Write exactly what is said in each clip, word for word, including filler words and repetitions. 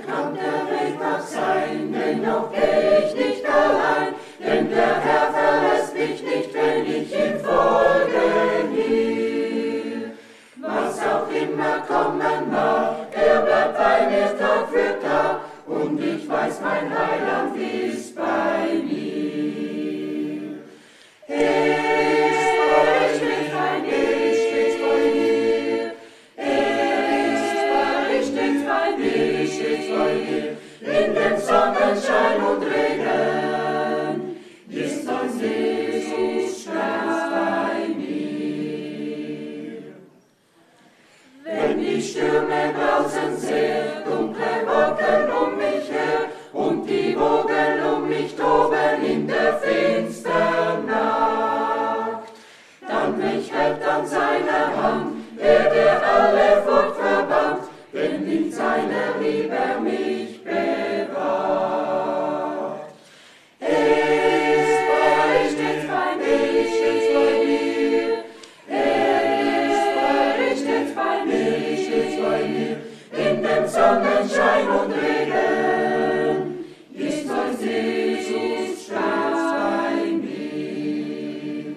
kann der Weg noch sein, dennoch geh ich nicht allein, denn der Herr verlässt mich nicht, wenn ich ihm folgen will. Was auch immer kommen mag, er bleibt bei mir Tag für Tag, und ich weiß, mein Heiland ist bei mir. Er ist bei mir, stets bei mir. Er ist bei mir, stets bei mir, stets bei mir. In dem Sonnenschein und Regen ist mein Jesus stets bei mir. Wenn die Stürme draußen sehr dunkle Wolken um mich her und die Wogen um mich toben in der finstern Nacht, dann mich hält an seiner Hand, der der alle Furcht verbannt, denn in seiner Liebe er mich bewahrt. Er ist bei, stets bei mir, stets bei mir. Er ist bei, stets bei mir, stets bei mir. In dem Sonnenschein und Regen ist mein Jesus stets bei mir.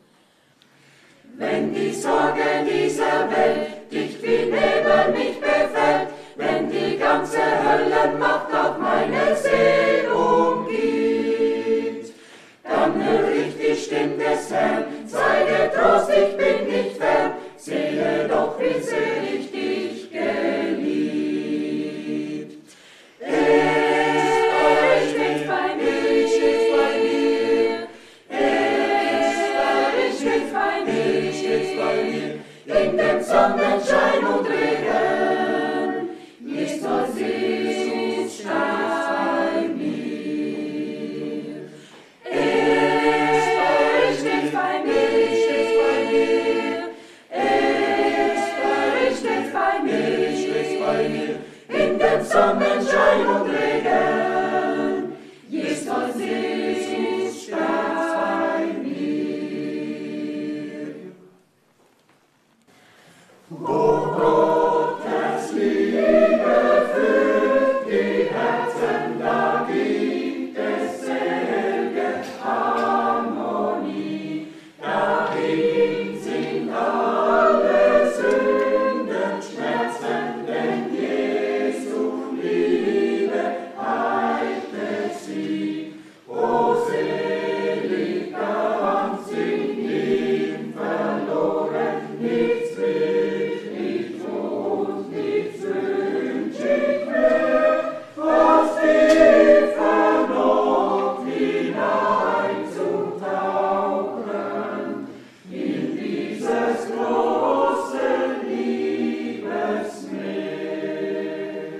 Wenn die Sorge dieser Welt dicht wie Nebel mich befällt, wenn die ganze Höllenmacht auf meine Seele umgibt, dann hör ich die Stimme des Herrn, sei getrost, ich bin nicht fern, sehe doch, wie sehr ich dich geliebt. Er ist stets bei mir, stets bei mir. Er ist stets bei mir, stets bei mir. In dem Sonnenschein und Regen ist mein Jesus stets bei mir. Er ist stets bei mir, stets bei mir. Er ist stets bei mir, stets bei mir. In dem Sonnenschein und Regen ist mein Jesus stets bei mir. Wo Gottes Liebe füllt die Herzen, da gibt es selge Harmonie. Dahin sind alle Sünden, Schmerzen, denn Jesu Liebe heilte sie. O selig ganz in ihm verloren, nichts will ich und nichts wünsch ich mehr, aus tiefer Not hineinzutauchen in dieses große Liebesmeer.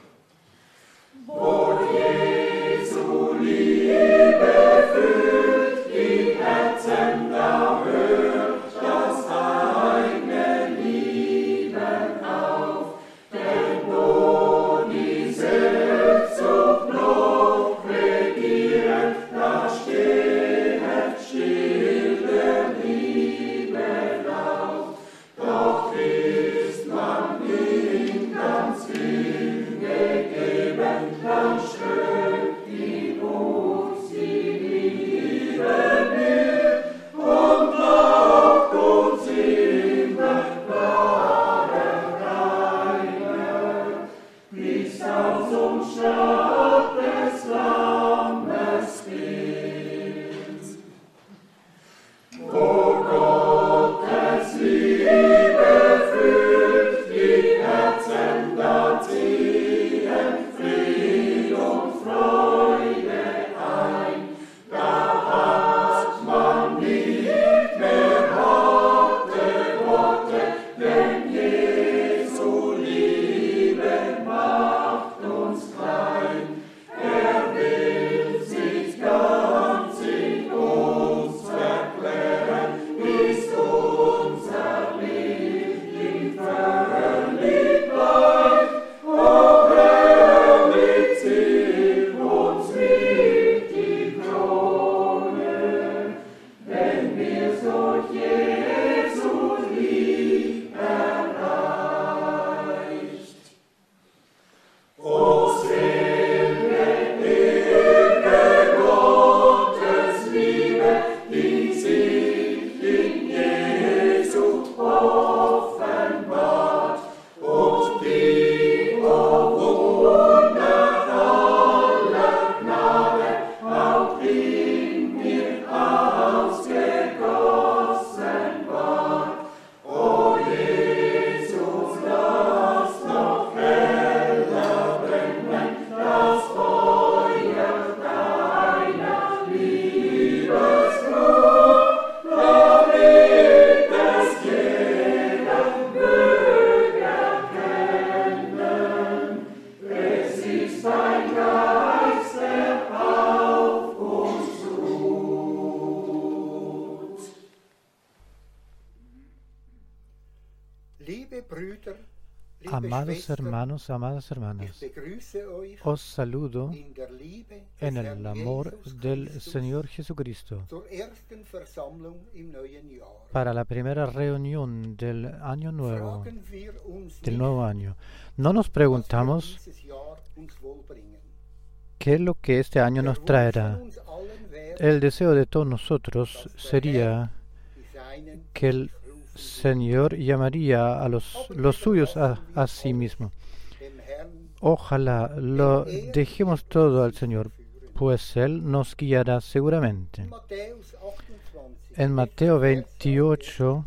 Wo Jesu Liebe füllt die Herzen, da hört das eigene Lieben auf, denn wo die Selbstsucht noch regiert, da steht still der Liebe Lauf. Doch ist man ihm ganz hingegeben, dann strömt in uns die Liebe mit und lockt uns immer klarer, reiner, bis aus uns Stadt des Lammes Bild. Wo Gottes Liebe füllt die Herzen, da ziehen Fried und Freude ein. Da hat man nicht mehr harte Worte, denn Jesu Liebe macht uns klein. Amados hermanos, amadas hermanas, os saludo en el amor del Señor Jesucristo para la primera reunión del año nuevo, del nuevo año. No nos preguntamos qué es lo que este año nos traerá. El deseo de todos nosotros sería que el Señor llamaría a los, los suyos a, a sí mismo. Ojalá lo dejemos todo al Señor, pues Él nos guiará seguramente. En Mateo veintiocho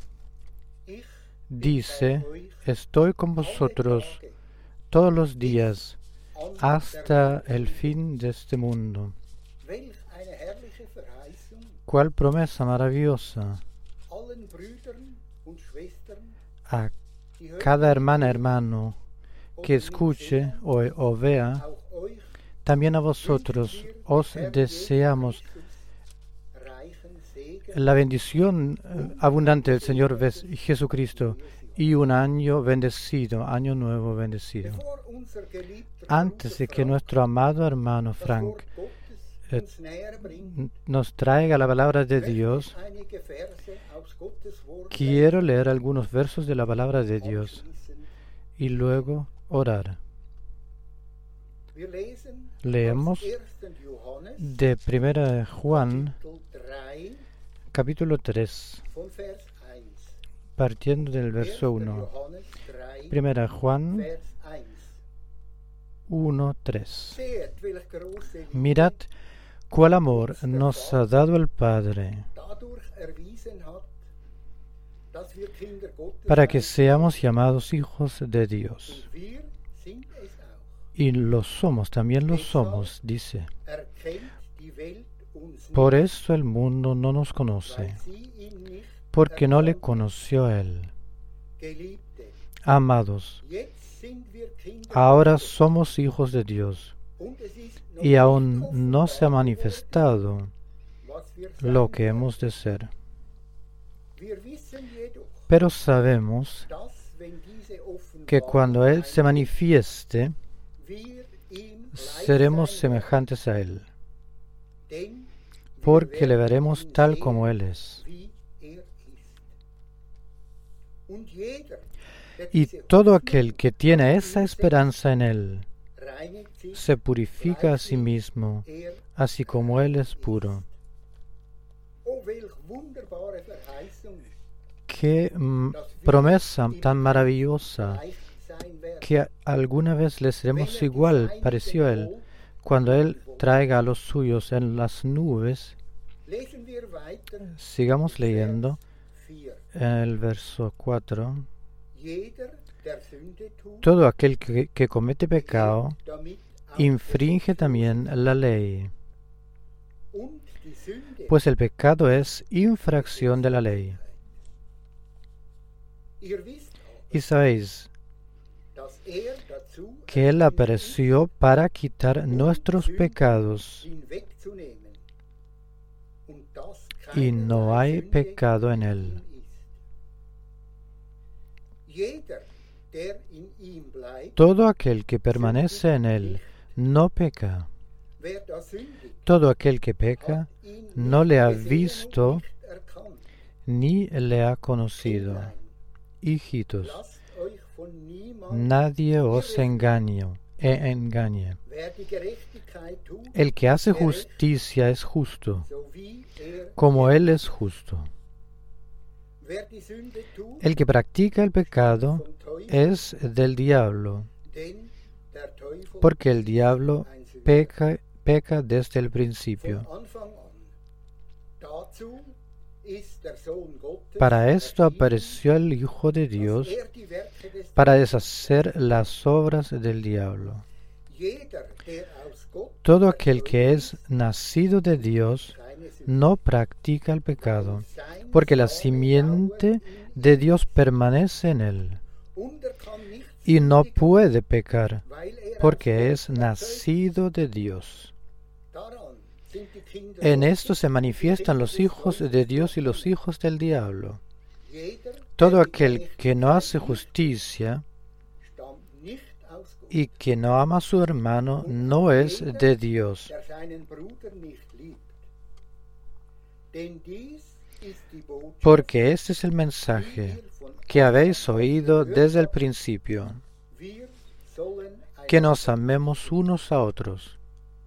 dice: estoy con vosotros todos los días hasta el fin de este mundo. ¡Cuál promesa maravillosa! A cada hermana, hermano que escuche o, o vea, también a vosotros os deseamos la bendición abundante del Señor Jesucristo y un año bendecido, año nuevo bendecido. Antes de que nuestro amado hermano Frank eh, nos traiga la palabra de Dios, quiero leer algunos versos de la palabra de Dios y luego orar. Leemos de primera de Juan, capítulo tres, partiendo del verso uno. Primera de Juan uno, tres. Mirad cuál amor nos ha dado el Padre, para que seamos llamados hijos de Dios. Y lo somos, también lo somos, dice. Por eso el mundo no nos conoce, porque no le conoció a Él. Amados, ahora somos hijos de Dios, y aún no se ha manifestado lo que hemos de ser. Pero sabemos que cuando Él se manifieste, seremos semejantes a Él, porque le veremos tal como Él es. Y todo aquel que tiene esa esperanza en Él se purifica a sí mismo, así como Él es puro. Qué mm, promesa tan maravillosa, que alguna vez le seremos igual, parecido a Él, cuando Él traiga a los suyos en las nubes. Sigamos leyendo en el verso cuatro. Todo aquel que, que comete pecado infringe también la ley, pues el pecado es infracción de la ley. Y sabéis que Él apareció para quitar nuestros pecados, y no hay pecado en Él. Todo aquel que permanece en Él no peca. Todo aquel que peca no le ha visto ni le ha conocido. Hijitos, nadie os engañe, e engañe. El que hace justicia es justo, como Él es justo. El que practica el pecado es del diablo, porque el diablo peca, peca desde el principio. Para esto apareció el Hijo de Dios, para deshacer las obras del diablo. Todo aquel que es nacido de Dios no practica el pecado, porque la simiente de Dios permanece en él, y no puede pecar, porque es nacido de Dios. En esto se manifiestan los hijos de Dios y los hijos del diablo. Todo aquel que no hace justicia y quien no ama a su hermano no es de Dios. Porque este es el mensaje que habéis oído desde el principio, que nos amemos unos a otros,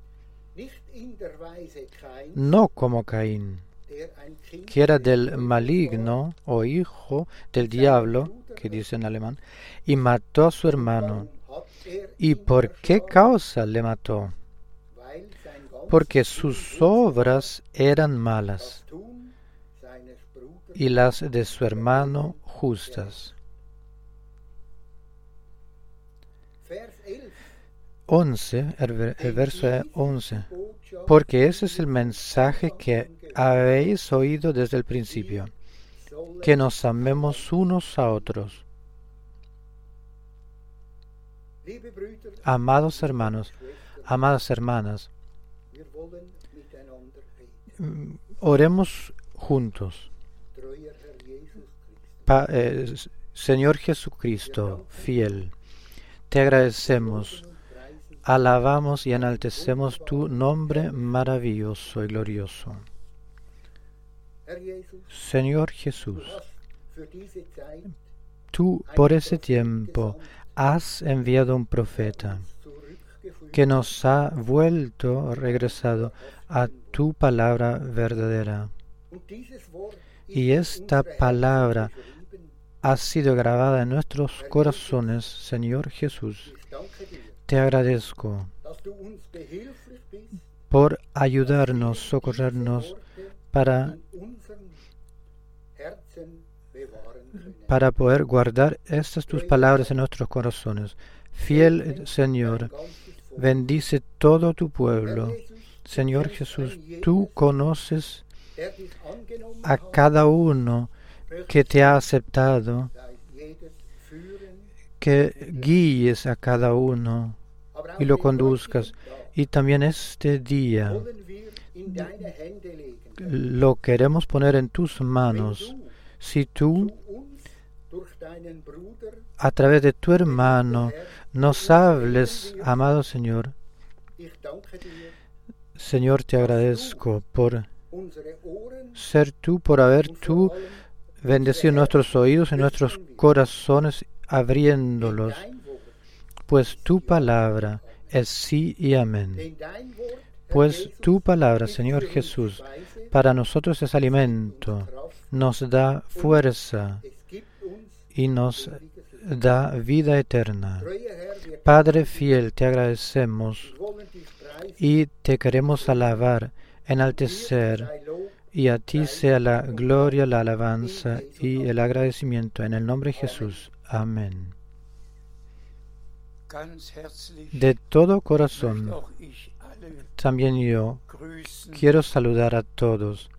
no como Caín, que era del maligno o hijo del diablo, que dice en alemán, y mató a su hermano. ¿Y por qué causa le mató? Porque sus obras eran malas y las de su hermano justas. once, el, el verso once. Porque ese es el mensaje que habéis oído desde el principio, que nos amemos unos a otros. Amados hermanos, amadas hermanas, oremos juntos. Pa, eh, Señor Jesucristo, fiel, te agradecemos, alabamos y enaltecemos tu nombre maravilloso y glorioso. Señor Jesús, tú por ese tiempo has enviado un profeta que nos ha vuelto, regresado a tu palabra verdadera. Y esta palabra ha sido grabada en nuestros corazones, Señor Jesús. Te agradezco por ayudarnos, socorrernos para, para poder guardar estas tus palabras en nuestros corazones. Fiel Señor, bendice todo tu pueblo. Señor Jesús, tú conoces a cada uno que te ha aceptado, que guíes a cada uno y lo conduzcas. Y también este día lo queremos poner en tus manos. Si tú, a través de tu hermano, nos hables, amado Señor, Señor, te agradezco por ser tú, por haber tú bendecido nuestros oídos y nuestros corazones, abriéndolos, pues tu palabra es sí y amén. Pues tu palabra, Señor Jesús, para nosotros es alimento, nos da fuerza y nos da vida eterna. Padre fiel, te agradecemos y te queremos alabar, enaltecer, y a ti sea la gloria, la alabanza y el agradecimiento en el nombre de Jesús. Amén. De todo corazón, también yo quiero saludar a todos.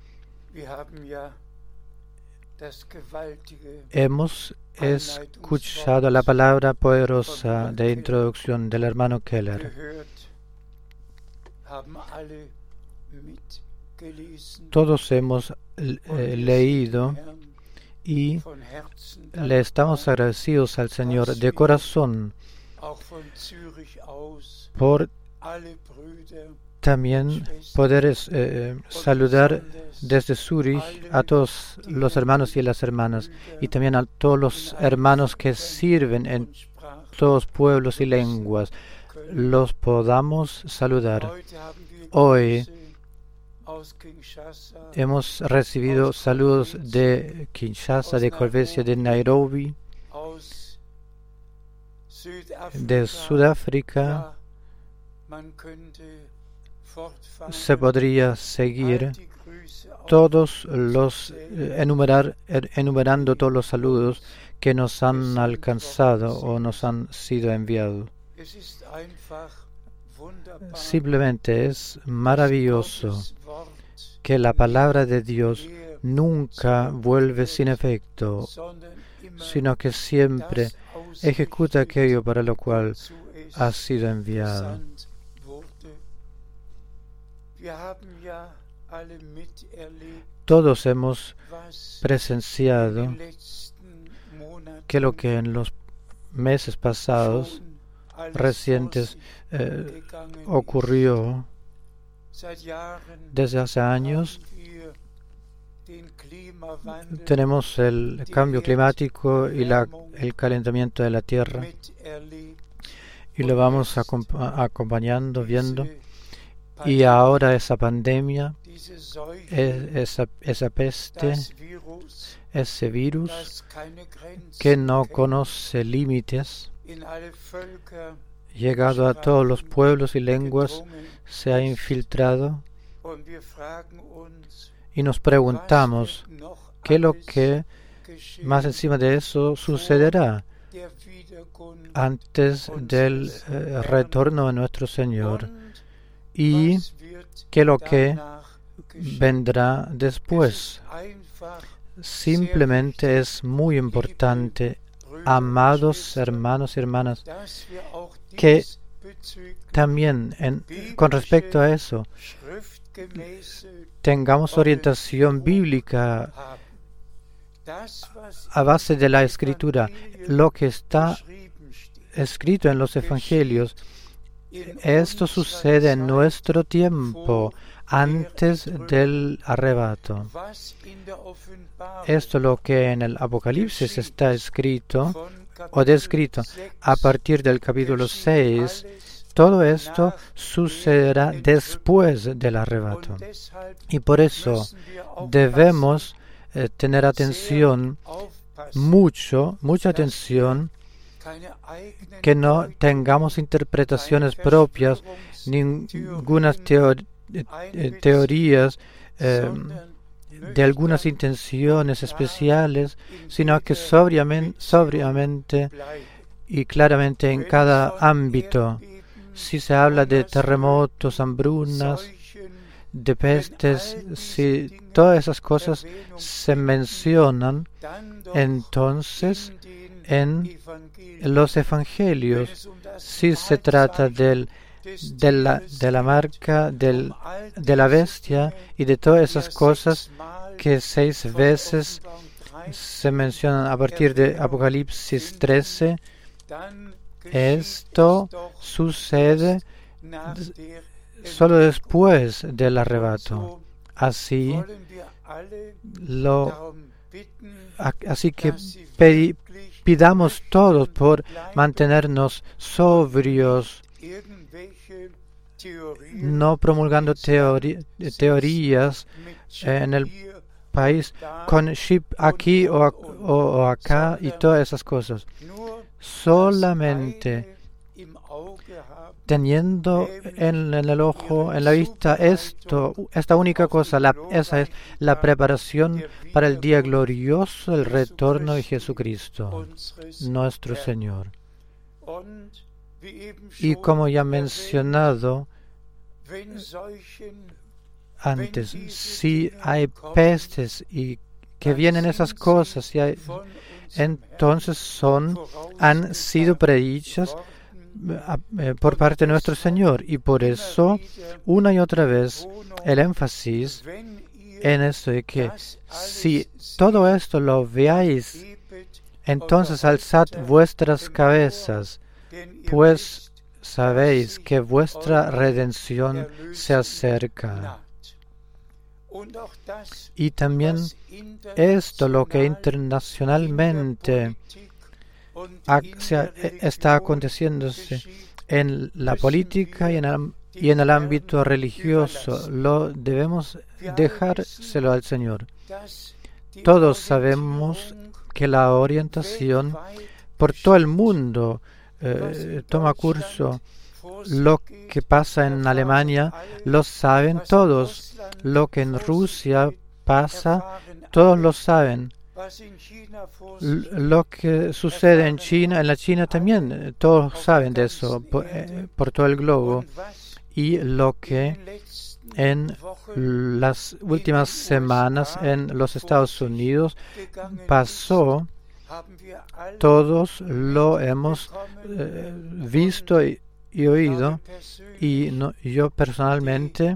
Hemos escuchado la palabra poderosa de introducción del hermano Keller. Todos hemos eh, leído y le estamos agradecidos al Señor de corazón por también poder eh, saludar desde Zúrich a todos los hermanos y las hermanas y también a todos los hermanos que sirven en todos pueblos y lenguas. Los podamos saludar. Hoy hemos recibido saludos de Kinshasa, de Kolvesia, de Nairobi, de Sudáfrica. Se podría seguir todos los enumerar, enumerando todos los saludos que nos han alcanzado o nos han sido enviados. Simplemente es maravilloso que la palabra de Dios nunca vuelve sin efecto, sino que siempre ejecuta aquello para lo cual ha sido enviado. Todos hemos presenciado que lo que en los meses pasados recientes eh, ocurrió desde hace años. Tenemos el cambio climático y la, el calentamiento de la tierra, y lo vamos acompa- acompañando, viendo. Y ahora esa pandemia, es- esa, esa peste, ese virus que no conoce límites, llegado a todos los pueblos y lenguas, se ha infiltrado, y nos preguntamos qué es lo que más encima de eso sucederá antes del eh, retorno de nuestro Señor, y qué es lo que vendrá después. Simplemente es muy importante, amados hermanos y hermanas, que también en, con respecto a eso tengamos orientación bíblica a base de la Escritura. Lo que está escrito en los Evangelios, esto sucede en nuestro tiempo, antes del arrebato. Esto es lo que en el Apocalipsis está escrito o descrito a partir del capítulo seis. Todo esto sucederá después del arrebato. Y por eso debemos eh, tener atención, mucho, mucha atención, que no tengamos interpretaciones propias, ninguna teor- eh, teorías eh, de algunas intenciones especiales, sino que sobriamente, sobriamente y claramente en cada ámbito. Si se habla de terremotos, hambrunas, de pestes, si todas esas cosas se mencionan, entonces en los evangelios, si se trata del, de, la, de la marca del, de la bestia y de todas esas cosas que seis veces se mencionan a partir de Apocalipsis trece, esto sucede solo después del arrebato. Así, lo, así que pedi, pidamos todos por mantenernos sobrios, no promulgando teori, teorías en el país con chip aquí o, o, o acá y todas esas cosas. Solamente teniendo en, en el ojo, en la vista, esto, esta única cosa, la, esa es la preparación para el día glorioso, el retorno de Jesucristo, nuestro Señor. Y como ya mencionado antes, si hay pestes y que vienen esas cosas, y hay, entonces son, han sido predichas por parte de nuestro Señor, y por eso una y otra vez el énfasis en esto de que si todo esto lo veáis, entonces alzad vuestras cabezas, pues sabéis que vuestra redención se acerca. Y también esto, lo que internacionalmente está aconteciéndose en la política y en, el, y en el ámbito religioso, lo debemos dejárselo al Señor. Todos sabemos que la orientación por todo el mundo eh, toma curso. Lo que pasa en Alemania lo saben todos. Lo que en Rusia pasa, todos lo saben. Lo que sucede en China, en la China también, todos saben de eso por, eh, por todo el globo. Y lo que en las últimas semanas en los Estados Unidos pasó, todos lo hemos eh, visto y, y oído, y no, yo personalmente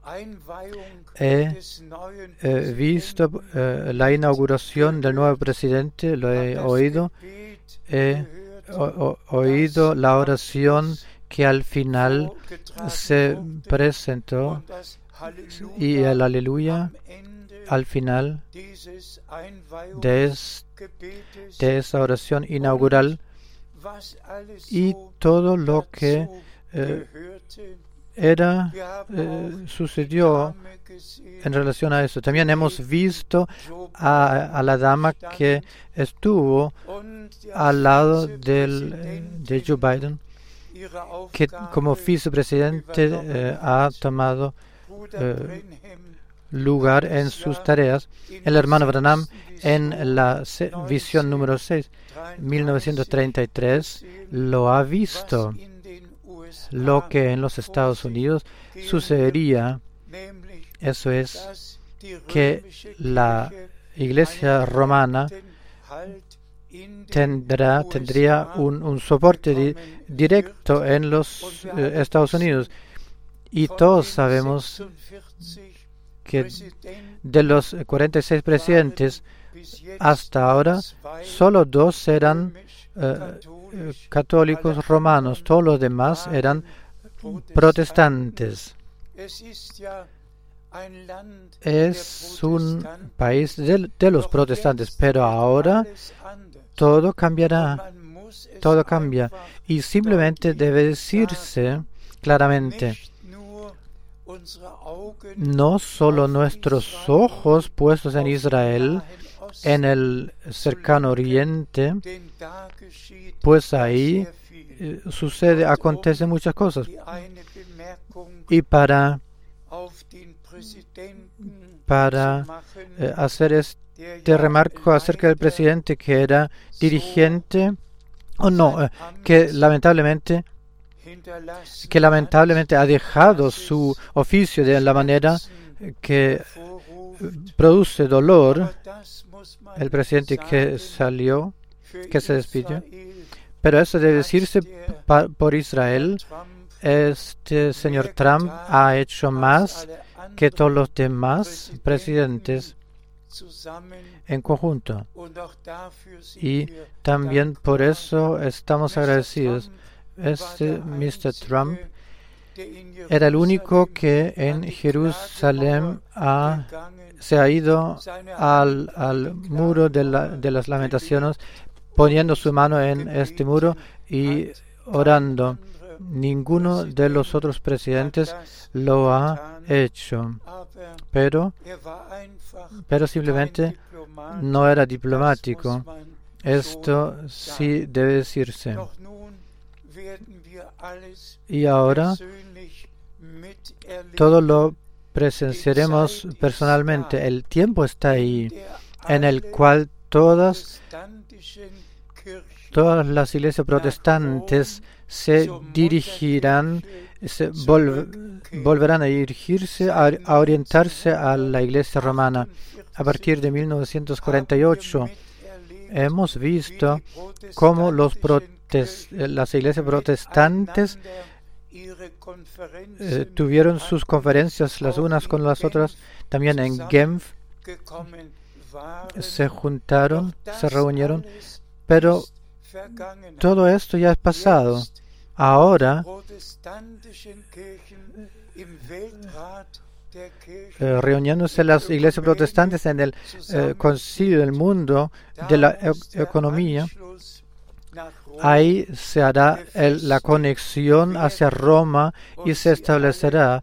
he eh, visto eh, la inauguración del nuevo presidente, lo he oído, he o, oído la oración que al final se presentó y el aleluya al final de, es, de esa oración inaugural y todo lo que eh, era eh, sucedió en relación a eso. También hemos visto a, a la dama que estuvo al lado del, de Joe Biden, que como vicepresidente eh, ha tomado eh, lugar en sus tareas. El hermano Branham en la se, visión número seis, mil novecientos treinta y tres, lo ha visto, lo que en los Estados Unidos sucedería. Eso es que la Iglesia romana tendrá, tendría un, un soporte di, directo en los eh, Estados Unidos. Y todos sabemos que de los cuarenta y seis presidentes hasta ahora, solo dos eran eh, católicos romanos, todos los demás eran protestantes. Es un país de, de los protestantes, pero ahora todo cambiará, todo cambia y simplemente debe decirse claramente, no solo nuestros ojos puestos en Israel, en el cercano oriente, pues ahí eh, sucede, acontecen muchas cosas. Y para, para eh, hacer este remarco acerca del presidente que era dirigente, o no, eh, que lamentablemente que lamentablemente ha dejado su oficio de la manera que produce dolor, el presidente que salió, que se despidió. Pero eso debe decirse pa, por Israel. Este señor Trump ha hecho más que todos los demás presidentes en conjunto. Y también por eso estamos agradecidos. Este mister Trump era el único que en Jerusalén ha, se ha ido al, al muro de, la, de las lamentaciones, poniendo su mano en este muro y orando. Ninguno de los otros presidentes lo ha hecho, pero, pero simplemente no era diplomático. Esto sí debe decirse. Y ahora todo lo presenciaremos personalmente. El tiempo está ahí en el cual todas, todas las iglesias protestantes se dirigirán, se vol, volverán a dirigirse, a, a orientarse a la iglesia romana. A partir de mil novecientos cuarenta y ocho hemos visto cómo los protestantes las iglesias protestantes eh, tuvieron sus conferencias las unas con las otras. También en Genf se juntaron, se reunieron, pero todo esto ya es pasado. Ahora eh, reuniéndose las iglesias protestantes en el eh, Concilio del Mundo de la e Economía, ahí se hará el, la conexión hacia Roma y se establecerá,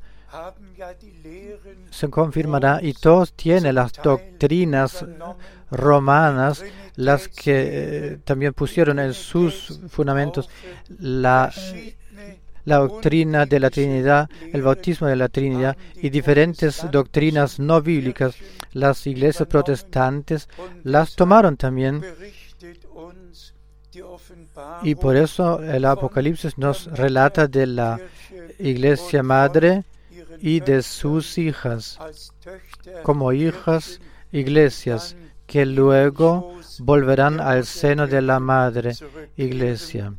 se confirmará, y todos tienen las doctrinas romanas, las que eh, también pusieron en sus fundamentos la, la doctrina de la Trinidad, el bautismo de la Trinidad y diferentes doctrinas no bíblicas. Las iglesias protestantes las tomaron también. Y por eso el Apocalipsis nos relata de la iglesia madre y de sus hijas, como hijas iglesias, que luego volverán al seno de la madre iglesia.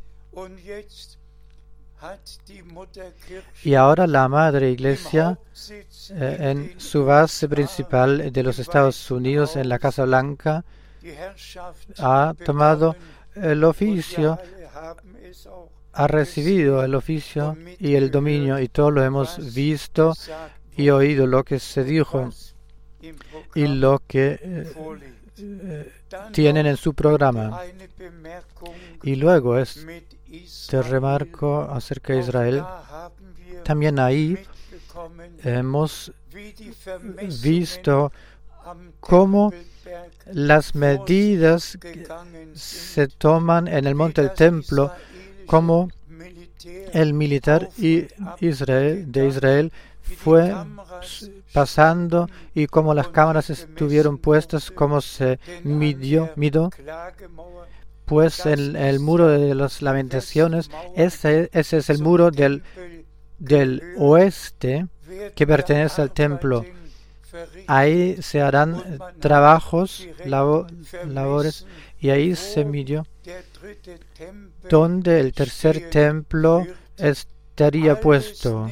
Y ahora la madre iglesia, eh, en su base principal de los Estados Unidos, en la Casa Blanca, ha tomado el oficio, ha recibido el oficio y el dominio, y todos lo hemos visto y oído lo que se dijo y lo que eh, eh, tienen en su programa. Y luego este remarco acerca de Israel. También ahí hemos visto cómo las medidas se toman en el monte del templo, cómo el militar y Israel, de Israel fue pasando y cómo las cámaras estuvieron puestas, cómo se midió, midió pues el, el muro de las lamentaciones. Ese, ese es el muro del, del oeste que pertenece al templo. Ahí se harán trabajos, labo, labores, y ahí se midió donde el tercer templo estaría puesto.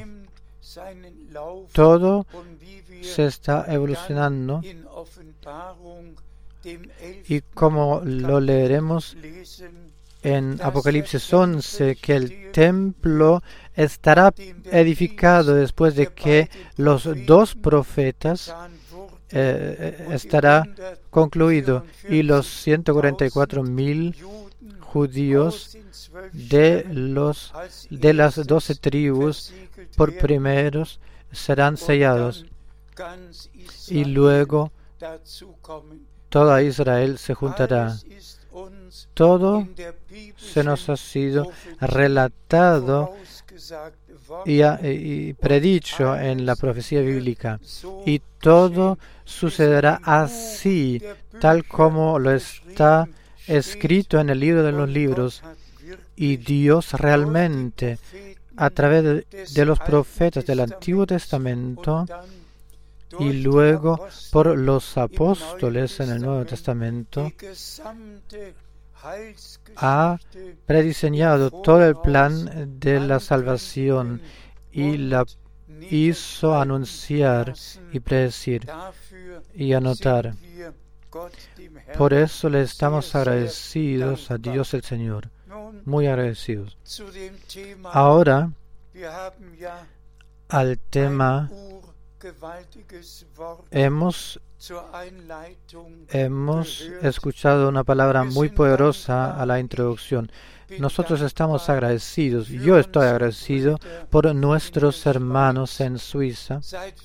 Todo se está evolucionando, y como lo leeremos en Apocalipsis once, que el templo estará edificado después de que los dos profetas eh, estará concluido, y los ciento cuarenta y cuatro mil judíos de los de las doce tribus por primeros serán sellados, y luego toda Israel se juntará. Todo se nos ha sido relatado y, y predicho en la profecía bíblica, y todo sucederá así, tal como lo está escrito en el libro de los libros. Y Dios realmente, a través de, de los profetas del Antiguo Testamento y luego por los apóstoles en el Nuevo Testamento, ha prediseñado todo el plan de la salvación y la hizo anunciar y predecir y anotar. Por eso le estamos agradecidos a Dios el Señor, muy agradecidos. Ahora, al tema, hemos Hemos escuchado una palabra muy poderosa a la introducción. Nosotros estamos agradecidos, yo estoy agradecido por nuestros hermanos en Suiza.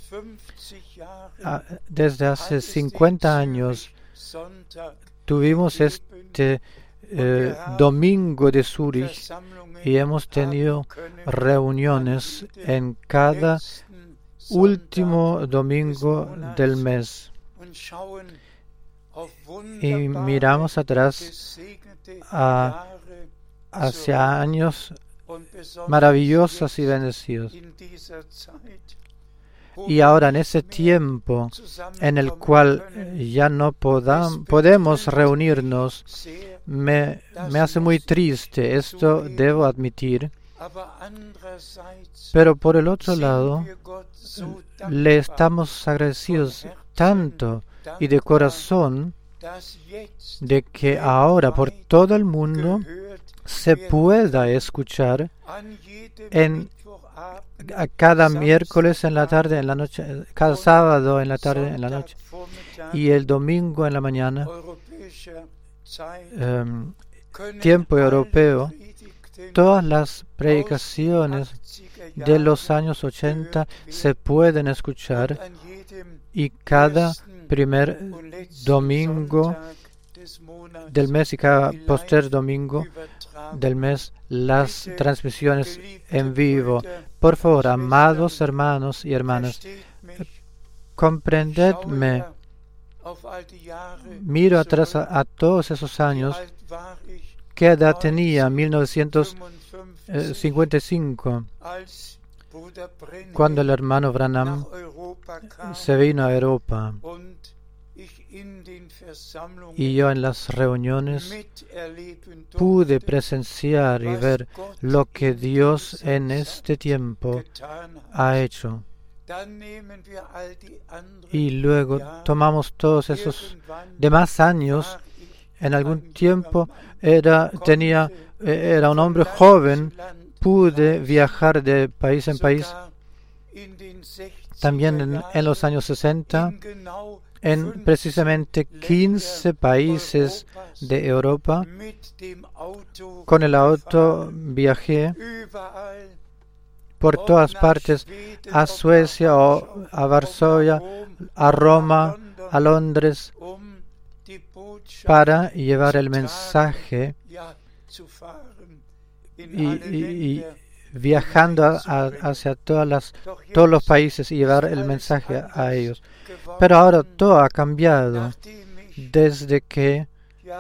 Desde hace cincuenta años tuvimos este eh, domingo de Zúrich, y hemos tenido reuniones en cada último domingo del mes. Y miramos atrás a, hacia años maravillosos y bendecidos. Y ahora, en ese tiempo en el cual ya no podam, podemos reunirnos, me, me hace muy triste, esto debo admitir. Pero por el otro lado, le estamos agradecidos tanto y de corazón de que ahora por todo el mundo se pueda escuchar en a cada miércoles en la tarde, en la noche, cada sábado en la tarde, en la noche, y el domingo en la mañana, um, tiempo europeo. Todas las predicaciones de los años ochenta se pueden escuchar, y cada primer domingo del mes y cada poster domingo del mes las transmisiones en vivo. Por favor, amados hermanos y hermanas, comprendedme. Miro atrás a, a todos esos años. ¿Qué edad tenía en mil novecientos cincuenta y cinco cuando el hermano Branham se vino a Europa? Y yo en las reuniones pude presenciar y ver lo que Dios en este tiempo ha hecho. Y luego tomamos todos esos demás años en algún tiempo era, tenía, era un hombre joven, pude viajar de país en país. También en, en los años sesenta, en precisamente quince países de Europa, con el auto viajé por todas partes, a Suecia o a Varsovia, a Roma, a Londres, para llevar el mensaje y, y, y viajando a, a, hacia todas las, todos los países y llevar el mensaje a ellos. Pero ahora todo ha cambiado desde que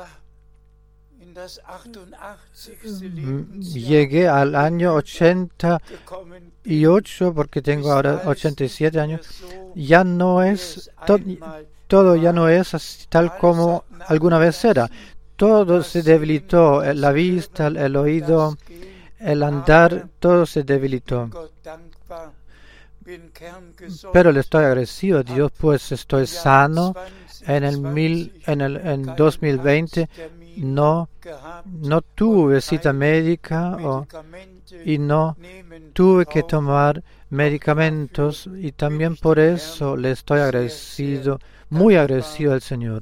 llegué al año ochenta y ocho, porque tengo ahora ochenta y siete años. Ya no es to, todo ya no es así, tal como alguna vez era. Todo se debilitó, la vista, el oído, el andar, todo se debilitó. Pero le estoy agradecido a Dios, pues estoy sano. En el, mil, en el en dos mil veinte no, no tuve cita médica o, y no tuve que tomar medicamentos, y también por eso le estoy agradecido, muy agradecido al Señor.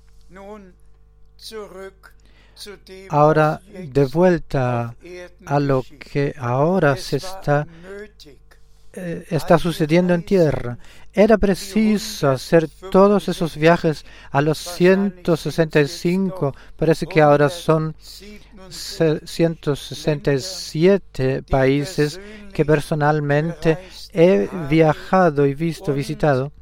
Ahora, de vuelta a lo que ahora se está, eh, está sucediendo en tierra. Era preciso hacer todos esos viajes a los ciento sesenta y cinco, parece que ahora son ciento sesenta y siete países que personalmente he viajado y visto, visitado,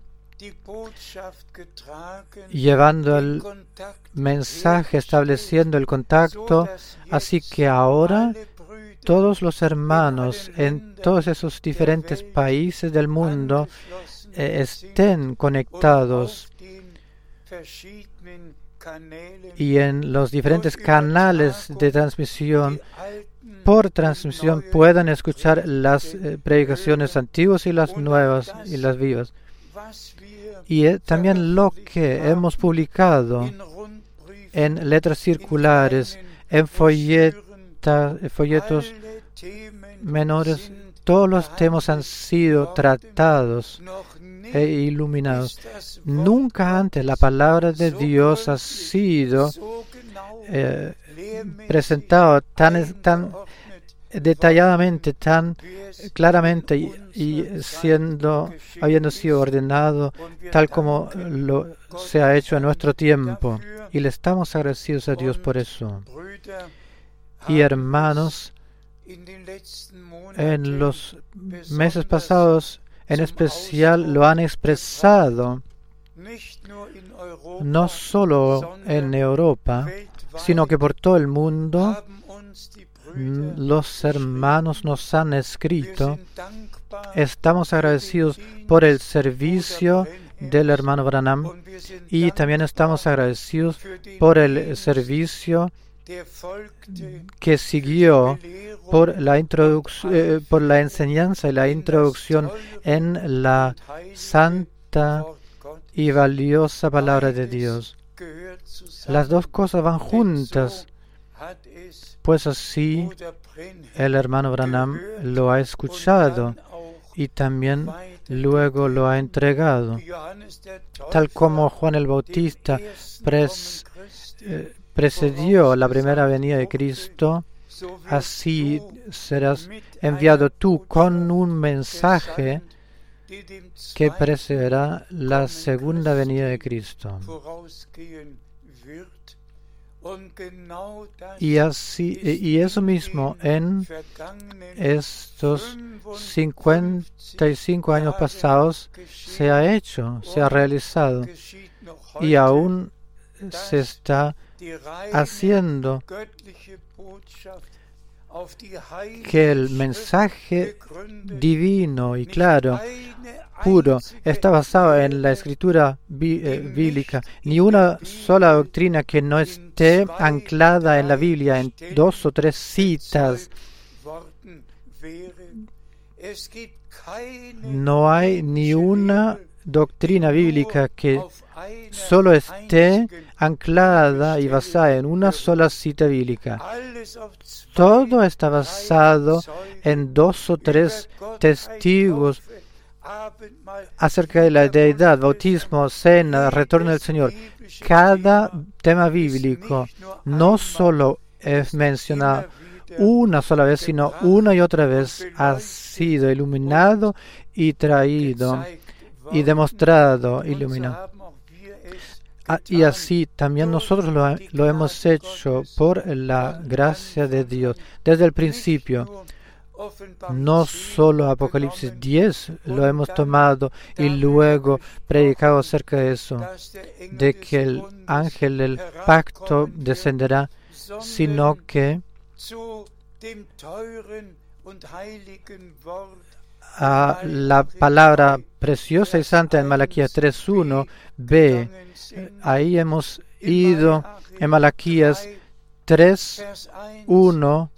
llevando el mensaje, estableciendo el contacto. Así que ahora todos los hermanos en todos esos diferentes países del mundo eh, estén conectados y en los diferentes canales de transmisión, por transmisión, puedan escuchar las eh, predicaciones antiguas y las nuevas y las vivas. Y eh, también lo que hemos publicado en letras circulares, en folleta, folletos menores, todos los temas han sido tratados e iluminados. Nunca antes la palabra de Dios ha sido eh, presentada tan, tan detalladamente, tan claramente y, y siendo, habiendo sido ordenado tal como lo se ha hecho en nuestro tiempo. Y le estamos agradecidos a Dios por eso. Y hermanos, en los meses pasados en especial lo han expresado, no solo en Europa, sino que por todo el mundo. Los hermanos nos han escrito. Estamos agradecidos por el servicio del hermano Branham, y también estamos agradecidos por el servicio que siguió por la introducción, eh, por la enseñanza y la introducción en la santa y valiosa palabra de Dios. Las dos cosas van juntas, pues así el hermano Branham lo ha escuchado y también luego lo ha entregado. Tal como Juan el Bautista pres, eh, precedió la primera venida de Cristo, así serás enviado tú con un mensaje que precederá la segunda venida de Cristo. Y así, y eso mismo en estos cincuenta y cinco años pasados se ha hecho, se ha realizado, y aún se está haciendo, que el mensaje divino y claro, puro, está basado en la escritura bí, eh, bíblica. Ni una sola doctrina que no esté anclada en la Biblia, en dos o tres citas. No hay ni una doctrina bíblica que solo esté anclada y basada en una sola cita bíblica. Todo está basado en dos o tres testigos acerca de la deidad, bautismo, cena, retorno del Señor. Cada tema bíblico no solo es mencionado una sola vez, sino una y otra vez ha sido iluminado y traído y demostrado, iluminado. Ah, y así también nosotros lo, lo hemos hecho por la gracia de Dios desde el principio. No solo Apocalipsis diez lo hemos tomado y luego predicado acerca de eso, de que el ángel del pacto descenderá, sino que a la palabra preciosa y santa en Malaquías tres uno b, ahí hemos ido en Malaquías tres uno.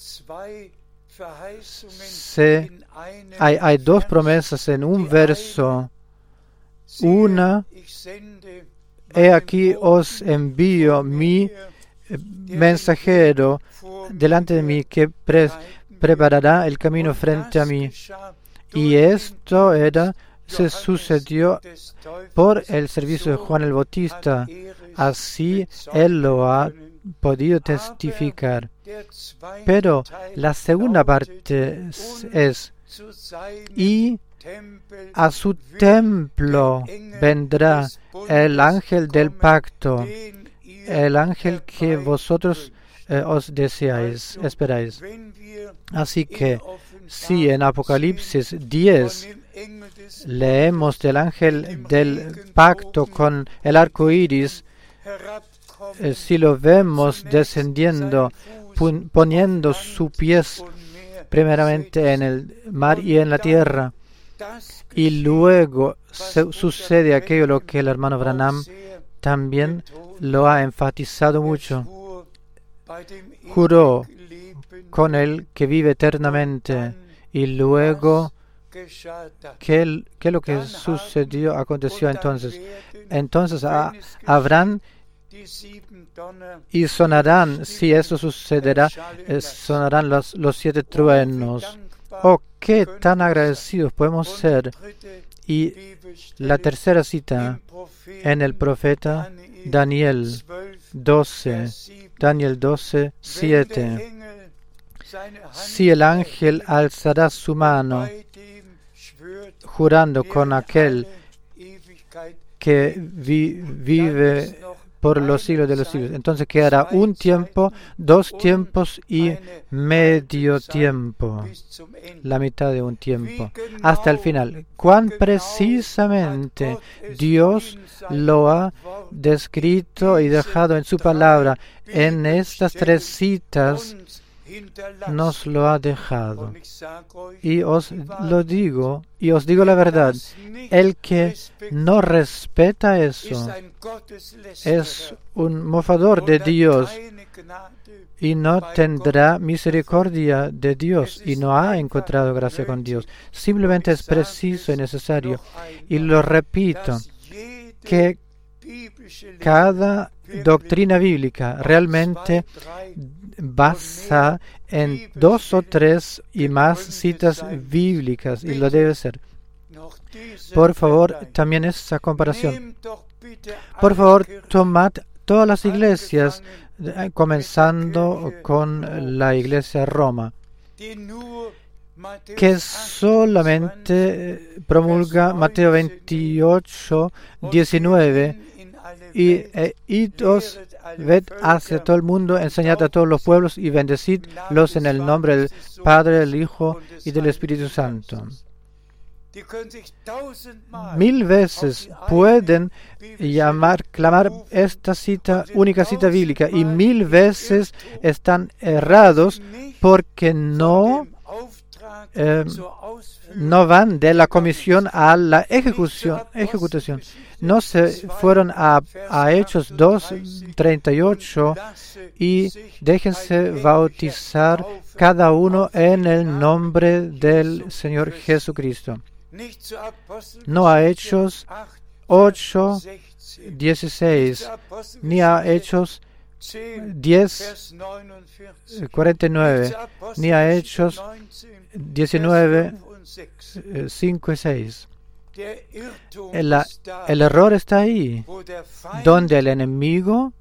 Se, hay, hay dos promesas en un verso. Una, he aquí os envío mi mensajero delante de mí que pre, preparará el camino frente a mí. Y esto era, se sucedió por el servicio de Juan el Bautista. Así él lo ha podido testificar. Pero la segunda parte es, y a su templo vendrá el ángel del pacto, el ángel que vosotros eh, os deseáis, esperáis. Así que si en Apocalipsis diez leemos del ángel del pacto con el arco iris, eh, si lo vemos descendiendo, pon, poniendo sus pies primeramente en el mar y en la tierra, y luego se, sucede aquello lo que el hermano Branham también lo ha enfatizado mucho. Juró con el que vive eternamente, y luego ¿qué, qué lo que sucedió aconteció entonces? Entonces a, habrán y sonarán, si eso sucederá, eh, sonarán los, los siete truenos. Oh, qué tan agradecidos podemos ser. Y la tercera cita en el profeta Daniel doce, Daniel doce, siete. Si el ángel alzará su mano, jurando con aquel que vi, vive por los siglos de los siglos, entonces quedará un tiempo, dos tiempos y medio tiempo, la mitad de un tiempo, hasta el final. Cuán precisamente Dios lo ha descrito y dejado en su palabra, en estas tres citas nos lo ha dejado. Y os lo digo, y os digo la verdad, el que no respeta eso es un mofador de Dios y no tendrá misericordia de Dios y no ha encontrado gracia con Dios. Simplemente es preciso y necesario, y lo repito, que cada doctrina bíblica realmente basa en dos o tres y más citas bíblicas, y lo debe ser. Por favor, también esa comparación. Por favor, tomad todas las iglesias, comenzando con la iglesia Roma, que solamente promulga Mateo veintiocho, diecinueve, y eh, idos, ved hacia todo el mundo, enseñad a todos los pueblos y bendecidlos en el nombre del Padre, del Hijo y del Espíritu Santo. Mil veces pueden llamar, clamar esta cita, única cita bíblica, y mil veces están errados porque no eh, no van de la comisión a la ejecución, ejecución. No se fueron a, a Hechos dos, treinta y ocho y déjense bautizar cada uno en el nombre del Señor Jesucristo. No a Hechos ocho, dieciséis, ni a Hechos diez, cuarenta y nueve, ni a Hechos diecinueve, cinco y seis. El, el error está ahí, donde el enemigo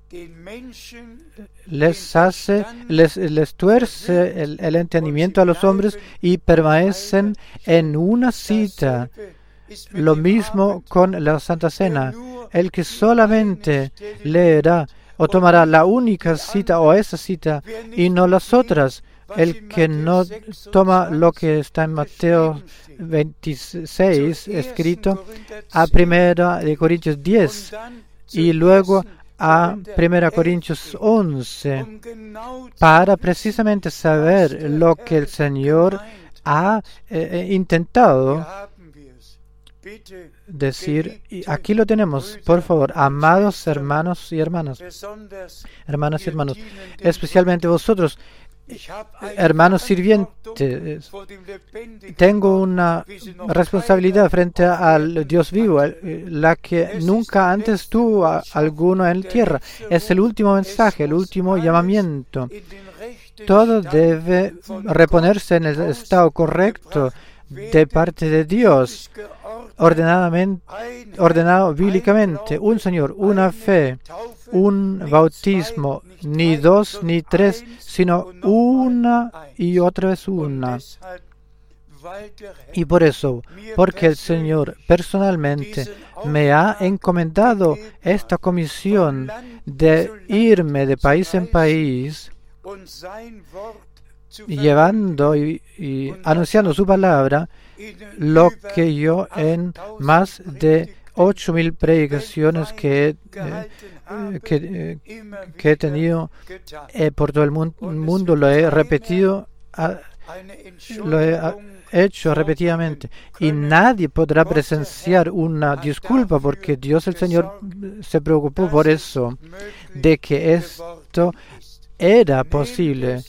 les hace, les, les tuerce el, el entendimiento a los hombres y permanecen en una cita. Lo mismo con la Santa Cena. El que solamente leerá o tomará la única cita o esa cita y no las otras, el que no toma lo que está en Mateo veintiséis escrito, a Primera de Corintios diez y luego a Primera Corintios once, para precisamente saber lo que el Señor ha eh, intentado decir. Y aquí lo tenemos, por favor, amados hermanos y hermanas, hermanas y hermanos, especialmente vosotros, hermanos sirvientes, tengo una responsabilidad frente al Dios vivo, la que nunca antes tuvo a alguno en la tierra. Es el último mensaje, el último llamamiento. Todo debe reponerse en el estado correcto de parte de Dios, ordenadamente, ordenado bíblicamente. Un Señor, una fe, un bautismo, ni dos ni tres, sino una y otra vez una. Y por eso, porque el Señor personalmente me ha encomendado esta comisión de irme de país en país, llevando y, y anunciando su palabra, lo que yo en más de ocho mil predicaciones que he, eh, que, eh, que he tenido eh, por todo el mundo, mundo lo he repetido, a, lo he a, hecho repetidamente, y nadie podrá presenciar una disculpa, porque Dios el Señor se preocupó por eso, de que esto era posible.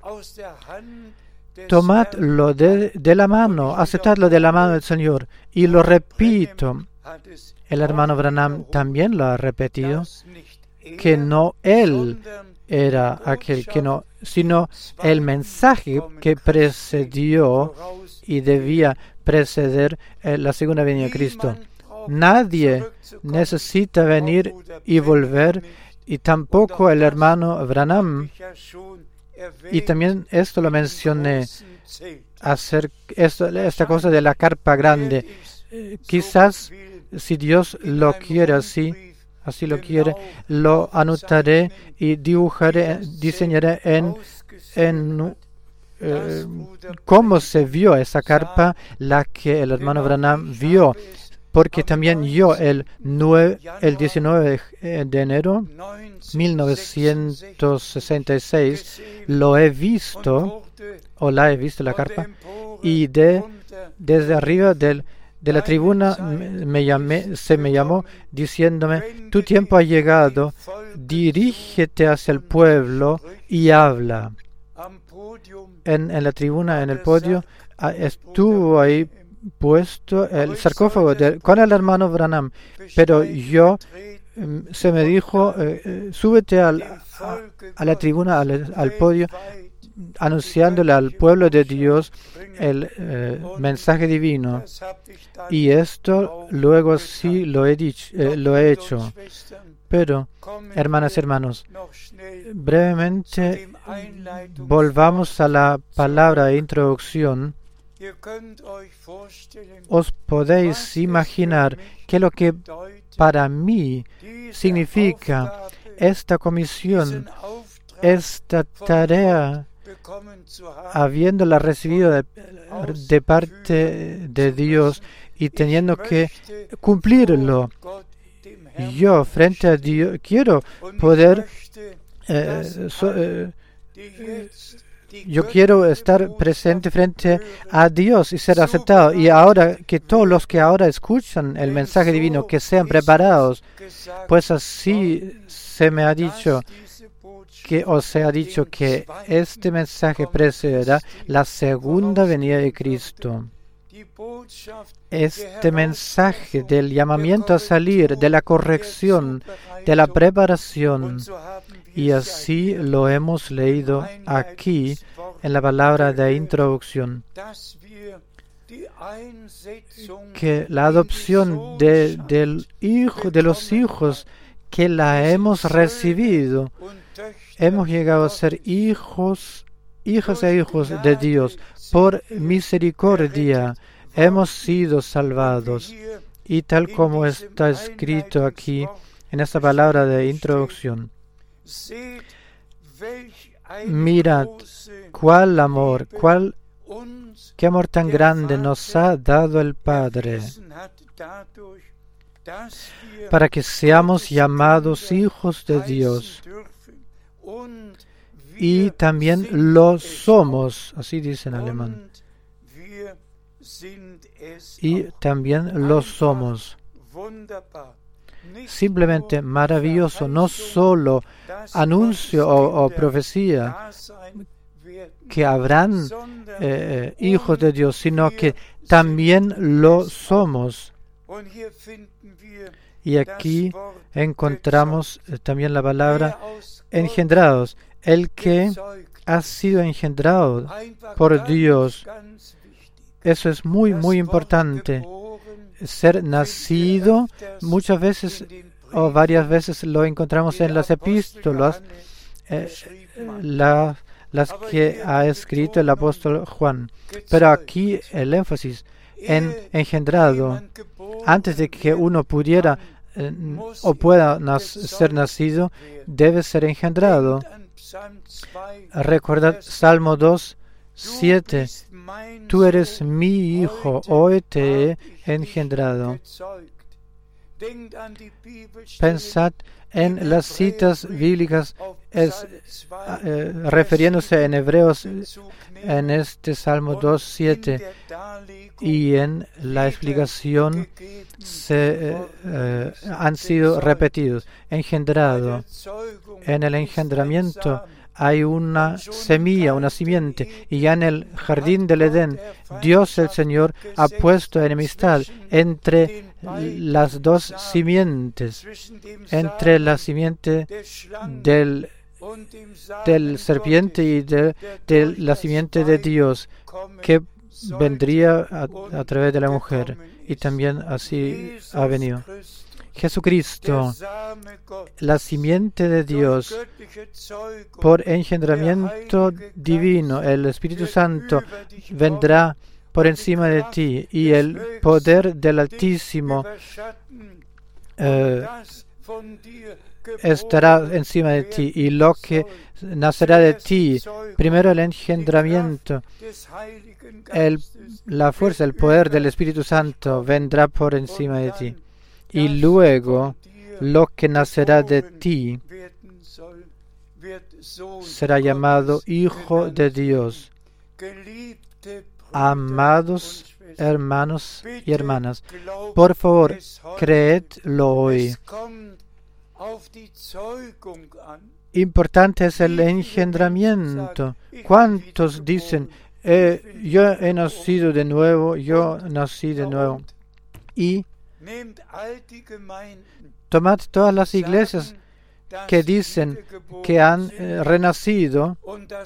Tomadlo de, de la mano, aceptadlo de la mano del Señor. Y lo repito, el hermano Branham también lo ha repetido, que no él era aquel que no, sino el mensaje que precedió y debía preceder la segunda venida de Cristo. Nadie necesita venir y volver, y tampoco el hermano Branham. Y también esto lo mencioné, hacer esto, esta cosa de la carpa grande. Eh, quizás, si Dios lo quiere así, así lo quiere, lo anotaré y dibujaré, diseñaré en, en eh, cómo se vio esa carpa, la que el hermano Branham vio. Porque también yo el, nueve, el diecinueve de enero de mil novecientos sesenta y seis lo he visto, o la he visto la carpa, y de, desde arriba del, de la tribuna me llamé, se me llamó diciéndome: tu tiempo ha llegado, dirígete hacia el pueblo y habla. En, en la tribuna, en el podio, estuvo ahí puesto el sarcófago de, con el hermano Branham, pero yo um, se me dijo eh, súbete al, a, a la tribuna, al, al podio, anunciándole al pueblo de Dios el eh, mensaje divino. Y esto luego sí lo he dicho, eh, lo he hecho. Pero, hermanas y hermanos, brevemente volvamos a la palabra de introducción. Os podéis imaginar que lo que para mí significa esta comisión, esta tarea, habiéndola recibido de, de parte de Dios y teniendo que cumplirlo. Yo, frente a Dios, quiero poder eh, so, eh, Yo quiero estar presente frente a Dios y ser aceptado. Y ahora que todos los que ahora escuchan el mensaje divino, que sean preparados, pues así se me ha dicho que os se ha dicho que este mensaje precederá la segunda venida de Cristo. este mensaje del llamamiento a salir, de la corrección, de la preparación. Y así lo hemos leído aquí en la palabra de introducción, que la adopción de, del hijo, de los hijos que la hemos recibido, hemos llegado a ser hijos, hijas e hijos de Dios. Por misericordia hemos sido salvados. Y tal como está escrito aquí en esta palabra de introducción, mirad cuál amor, cuál, qué amor tan grande nos ha dado el Padre, para que seamos llamados hijos de Dios. Y también lo somos, así dice en alemán. Y también lo somos. Simplemente maravilloso, no solo anuncio o, o profecía que habrán eh, hijos de Dios, sino que también lo somos. Y aquí encontramos eh, también la palabra engendrados. El que ha sido engendrado por Dios. Eso es muy, muy importante. Ser nacido, muchas veces o varias veces lo encontramos en las epístolas, eh, la, las que ha escrito el apóstol Juan. Pero aquí el énfasis en engendrado, antes de que uno pudiera eh, o pueda nas- ser nacido, debe ser engendrado. Recordad Salmo dos, siete. Tú eres mi hijo, hoy te he engendrado. Pensad en las citas bíblicas, es, eh, refiriéndose en Hebreos, en este Salmo dos, siete, y en la explicación se eh, eh, han sido repetidos. Engendrado. En el engendramiento hay una semilla, una simiente, y ya en el jardín del Edén, Dios el Señor ha puesto enemistad entre las dos simientes, entre la simiente del, del serpiente y de, de la simiente de Dios, que vendría a, a través de la mujer, y también así ha venido. Jesucristo, la simiente de Dios, por engendramiento divino, el Espíritu Santo vendrá por encima de ti, y el poder del Altísimo eh, estará encima de ti, y lo que nacerá de ti, primero el engendramiento, el, la fuerza, el poder del Espíritu Santo vendrá por encima de ti. Y luego lo que nacerá de ti será llamado Hijo de Dios. Amados hermanos y hermanas, por favor, creedlo hoy. Importante es el engendramiento. ¿Cuántos dicen, eh, yo he nacido de nuevo, yo nací de nuevo? Y tomad todas las iglesias que dicen que han eh, renacido,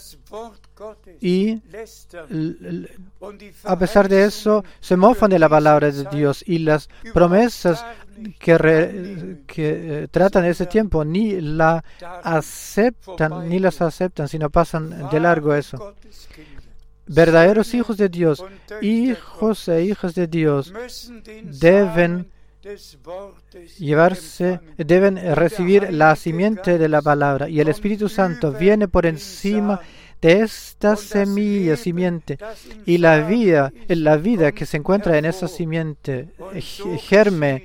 y l- a pesar de eso se mofan de la palabra de Dios, y las promesas que, re, que eh, tratan ese tiempo ni la aceptan, ni las aceptan, sino pasan de largo eso. Verdaderos hijos de Dios, hijos e hijas de Dios, deben llevarse, deben recibir la simiente de la palabra, y el Espíritu Santo viene por encima de esta semilla, simiente, y la vida, la vida que se encuentra en esa simiente, germe,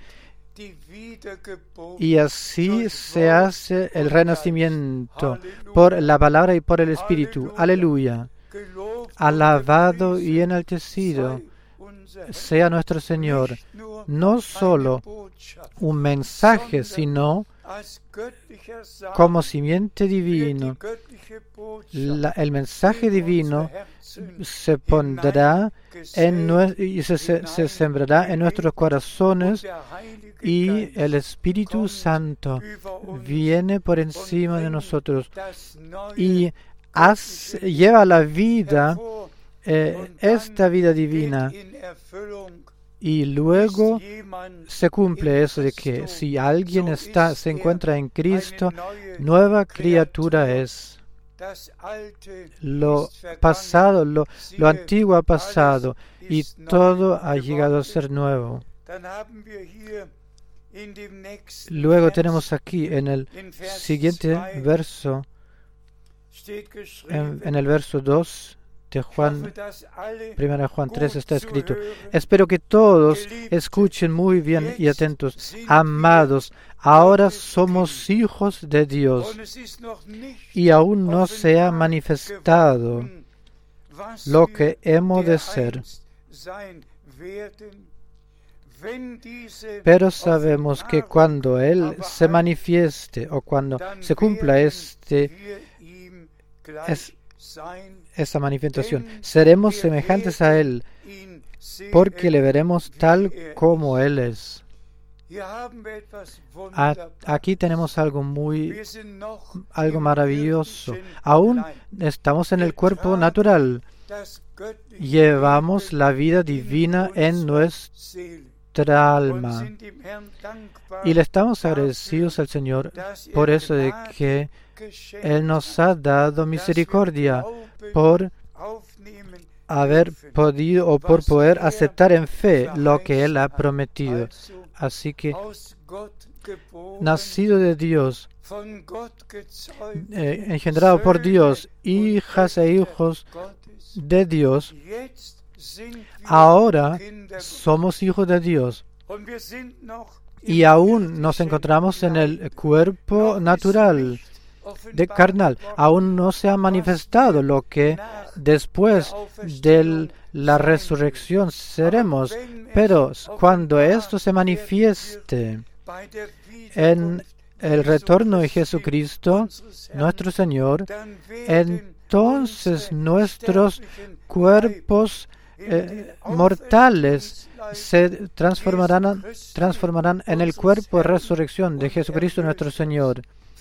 y así se hace el renacimiento por la palabra y por el Espíritu. Aleluya. Alabado y enaltecido sea nuestro Señor no solo un mensaje, sino como simiente divino. La, el mensaje divino se pondrá en nue- y se, se, se sembrará en nuestros corazones, y el Espíritu Santo viene por encima de nosotros y hace, lleva la vida, eh, esta vida divina. Y luego se cumple eso de que si alguien está, se encuentra en Cristo, nueva criatura es. Lo pasado, lo, lo antiguo ha pasado y todo ha llegado a ser nuevo. Luego tenemos aquí en el siguiente verso, en, en el verso dos de Juan, primera de Juan tres, está escrito: espero que todos escuchen muy bien y atentos. Amados, ahora somos hijos de Dios y aún no se ha manifestado lo que hemos de ser. Pero sabemos que cuando Él se manifieste, o cuando se cumpla este, es, esa manifestación, seremos semejantes a Él, porque le veremos tal como Él es. A, aquí tenemos algo muy, algo maravilloso. Aún estamos en el cuerpo natural. Llevamos la vida divina en nuestra alma. Y le estamos agradecidos al Señor por eso de que Él nos ha dado misericordia por haber podido o por poder aceptar en fe lo que Él ha prometido. Así que, nacido de Dios, eh, engendrado por Dios, hijas e hijos de Dios, ahora somos hijos de Dios. Y aún nos encontramos en el cuerpo natural, de carnal. Aún no se ha manifestado lo que después de la resurrección seremos. Pero cuando esto se manifieste en el retorno de Jesucristo, nuestro Señor, entonces nuestros cuerpos eh, mortales se transformarán, transformarán en el cuerpo de resurrección de Jesucristo nuestro Señor.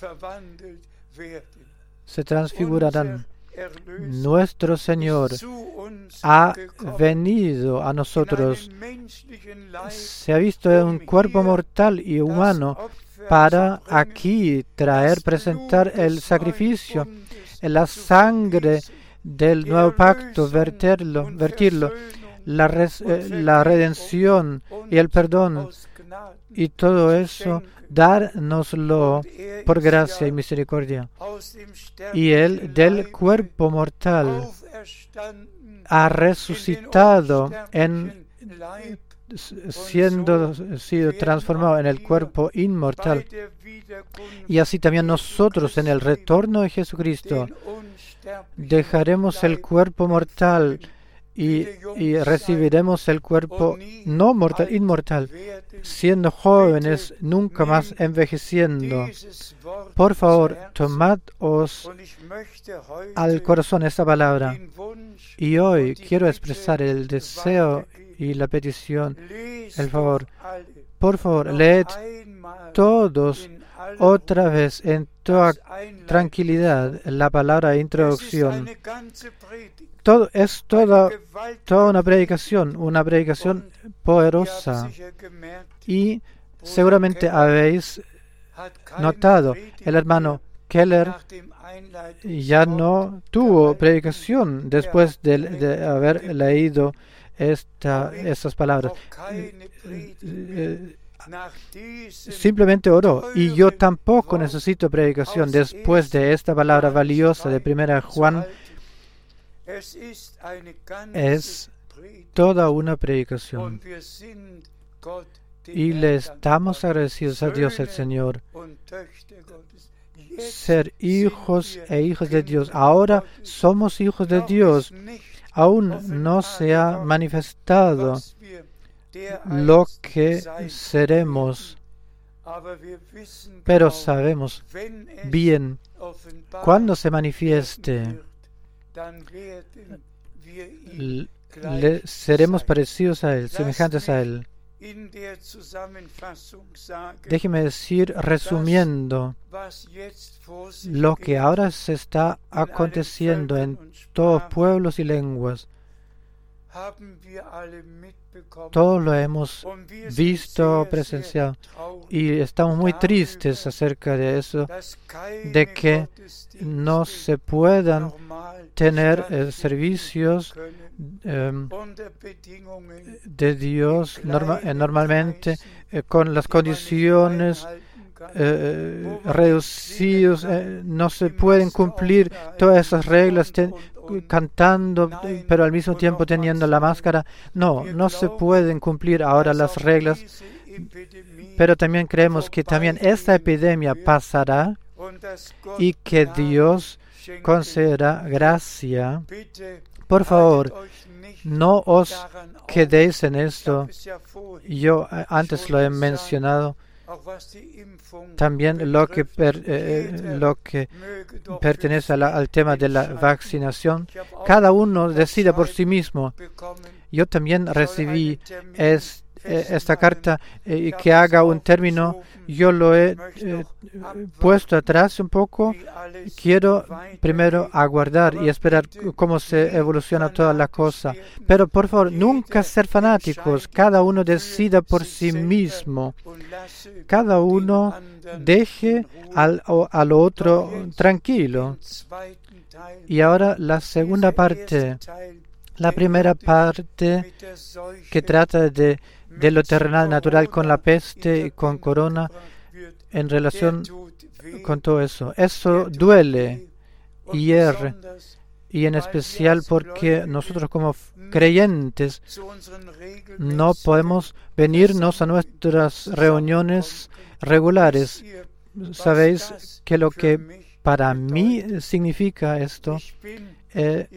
Se transfigurarán. Nuestro Señor ha venido a nosotros, se ha visto en un cuerpo mortal y humano para aquí traer, presentar el sacrificio, la sangre del nuevo pacto, verterlo, vertirlo, la, res, eh, la redención y el perdón, y todo eso, dárnoslo por gracia y misericordia. Y Él del cuerpo mortal ha resucitado, en siendo sido transformado en el cuerpo inmortal. Y así también nosotros, en el retorno de Jesucristo, dejaremos el cuerpo mortal y, y recibiremos el cuerpo no mortal, inmortal, siendo jóvenes, nunca más envejeciendo. Por favor, tomados al corazón esta palabra. Y hoy quiero expresar el deseo y la petición, el favor. Por favor, leed todos otra vez en toda tranquilidad la palabra de introducción. Todo, es toda, toda una predicación, una predicación poderosa. Y seguramente habéis notado, el hermano Keller ya no tuvo predicación después de, de haber leído esta, estas palabras. Simplemente oró. Y yo tampoco necesito predicación después de esta palabra valiosa de primera Juan. Es toda una predicación. Y le estamos agradecidos a Dios el Señor. Ser hijos e hijos de Dios. Ahora somos hijos de Dios. aún no se ha manifestado lo que seremos, pero sabemos bien, cuando se manifieste, le seremos parecidos a Él, semejantes a Él. Déjeme decir, resumiendo, lo que ahora se está aconteciendo en todos pueblos y lenguas, todos lo hemos visto, presenciado, y estamos muy tristes acerca de eso, de que no se puedan tener eh, servicios eh, de Dios norma, eh, normalmente eh, con las condiciones eh, reducidas, eh, no se pueden cumplir todas esas reglas ten, cantando, pero al mismo tiempo teniendo la máscara. No, no se pueden cumplir ahora las reglas, pero también creemos que también esta epidemia pasará y que Dios concederá gracia. Por favor, no os quedéis en esto. Yo antes lo he mencionado. También lo que, per, eh, lo que pertenece a la, al tema de la vaccinación. Cada uno decide por sí mismo. Yo también recibí es, eh, esta carta eh, que haga un término. Yo lo he eh, puesto atrás un poco. Quiero primero aguardar y esperar cómo se evoluciona toda la cosa. Pero por favor, nunca ser fanáticos. Cada uno decida por sí mismo. Cada uno deje al, al otro tranquilo. Y ahora la segunda parte. La primera parte que trata de, de lo terrenal natural con la peste y con corona en relación con todo eso. Eso duele y hierre, y en especial porque nosotros como creyentes no podemos venirnos a nuestras reuniones regulares. Sabéis que lo que para mí significa esto, eh,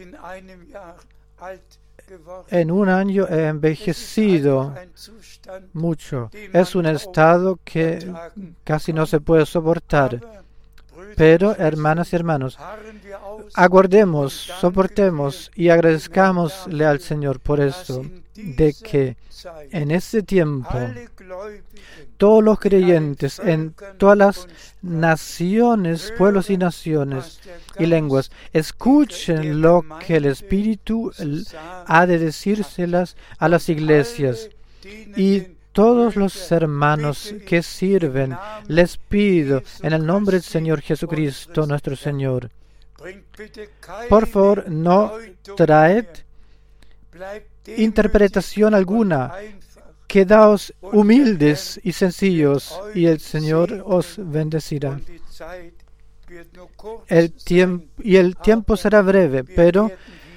en un año he envejecido mucho. Es un estado que casi no se puede soportar. Pero, hermanas y hermanos, aguardemos, soportemos y agradezcámosle al Señor por esto, de que en este tiempo todos los creyentes en todas las naciones, pueblos y naciones y lenguas escuchen lo que el Espíritu ha de decírselas a las iglesias. Y todos los hermanos que sirven, les pido en el nombre del Señor Jesucristo, nuestro Señor, por favor, no traed interpretación alguna. Quedaos humildes y sencillos, y el Señor os bendecirá. El tiempo, y el tiempo será breve, pero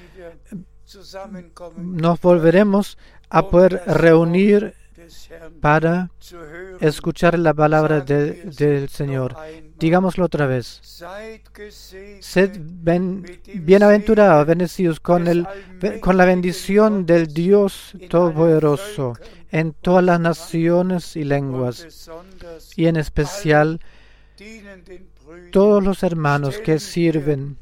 nos volveremos a poder reunir para escuchar la palabra de, del Señor. Digámoslo otra vez. Sed ben, bienaventurados, bendecidos con, el, con la bendición del Dios Todopoderoso en todas las naciones y lenguas, y en especial todos los hermanos que sirven.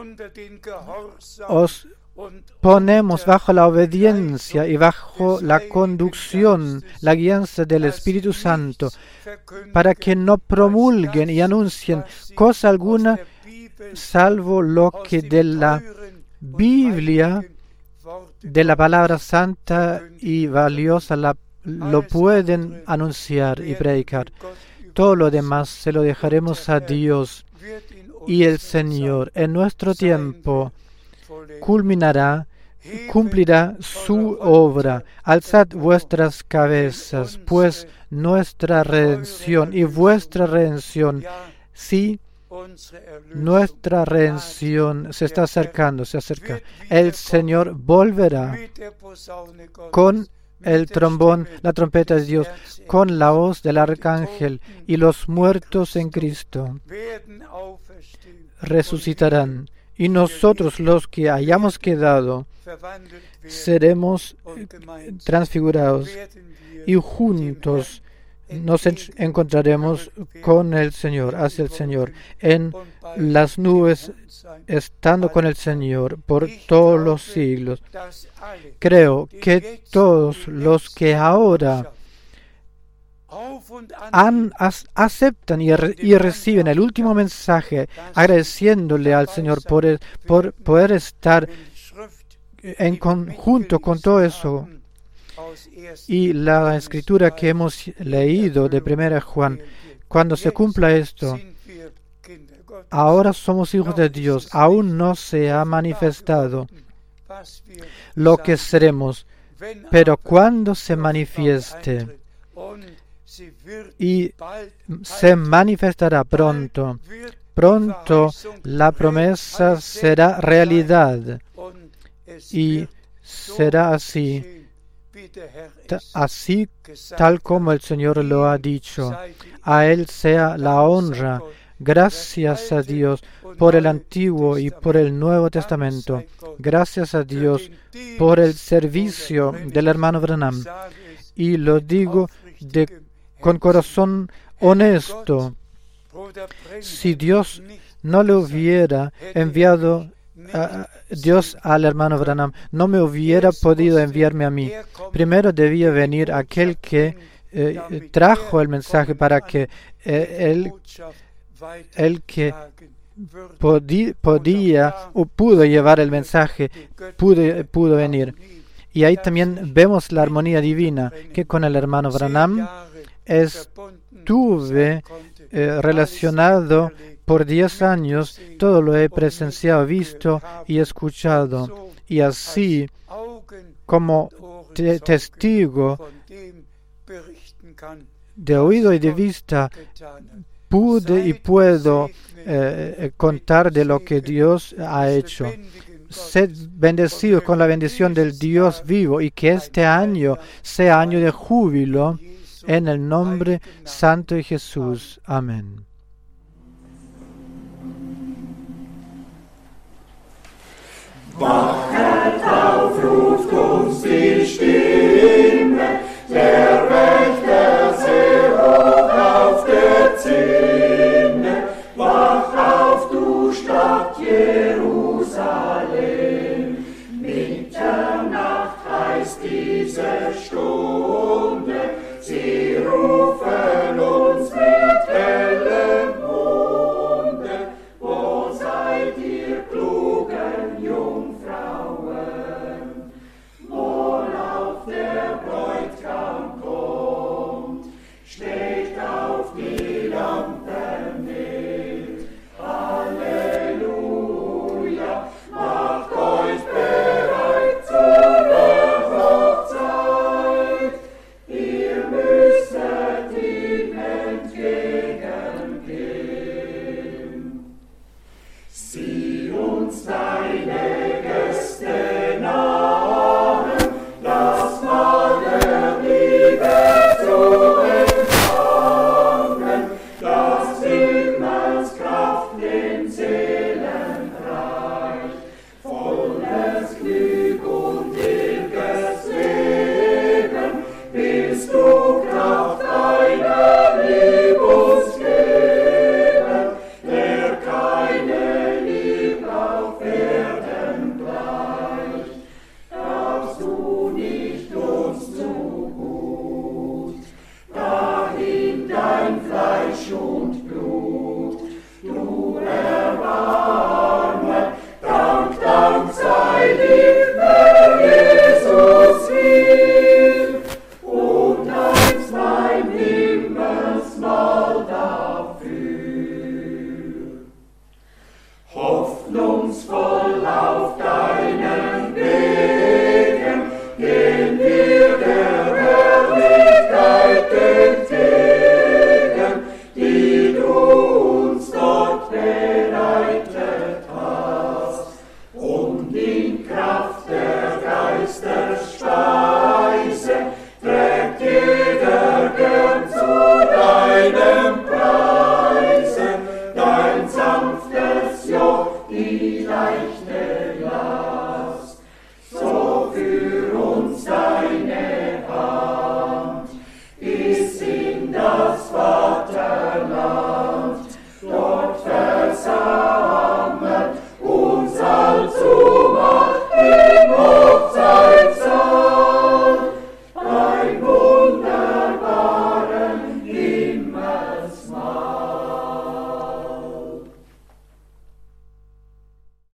Os ponemos bajo la obediencia y bajo la conducción, la guianza del Espíritu Santo, para que no promulguen y anuncien cosa alguna, salvo lo que de la Biblia, de la palabra santa y valiosa, la, lo pueden anunciar y predicar. Todo lo demás se lo dejaremos a Dios, y el Señor en nuestro tiempo culminará, cumplirá su obra. Alzad vuestras cabezas, pues nuestra redención y vuestra redención, sí, nuestra redención se está acercando, se acerca. El Señor volverá con el trombón, la trompeta de Dios, con la voz del arcángel, y los muertos en Cristo resucitarán, y nosotros los que hayamos quedado seremos transfigurados y juntos nos encontraremos con el Señor, hacia el Señor, en las nubes, estando con el Señor por todos los siglos. Creo que todos los que ahora han, aceptan y, re, y reciben el último mensaje, agradeciéndole al Señor por, el, por poder estar en conjunto con todo eso, y la escritura que hemos leído de primera Juan, cuando se cumpla esto, ahora somos hijos de Dios, aún no se ha manifestado lo que seremos, pero cuando se manifieste, y se manifestará pronto, pronto la promesa será realidad, y será así, así tal como el Señor lo ha dicho. A Él sea la honra. Gracias a Dios por el Antiguo y por el Nuevo Testamento. Gracias a Dios por el servicio del hermano Branham. Y lo digo de, con corazón honesto. Si Dios no le hubiera enviado a Dios al hermano Branham, no me hubiera podido enviarme a mí. Primero debía venir aquel que eh, trajo el mensaje para que eh, él, el que podí, podía o pudo llevar el mensaje pudo, pudo venir. Y ahí también vemos la armonía divina que con el hermano Branham estuve eh, relacionado por diez años. Todo lo he presenciado, visto y escuchado, y así como te testigo de oído y de vista pude y puedo eh, contar de lo que Dios ha hecho. Sed bendecidos con la bendición del Dios vivo, y que este año sea año de júbilo en el nombre santo de Jesús. Amén. Wachet auf, ruft uns die Stimme, der Wächter sehr hoch auf der Zinne. Wach auf, du Stadt Jerusalem, Mitternacht heißt diese Stunde, sie rufen uns mit hellem Munde. Wo seid ihr klugen Jungfrauen, worauf der Bräutigam kommt? Steht auf, die Lampe mit. Halleluja, macht euch bereit zur Hochzeit. Ihr müsstet ihm entgegengehen. Sieh uns deine Gäste nahen, das Mahl der Liebe zu empfangen, das Himmelskraft den Seelen reicht, volles Glück und ewiges Leben, bist du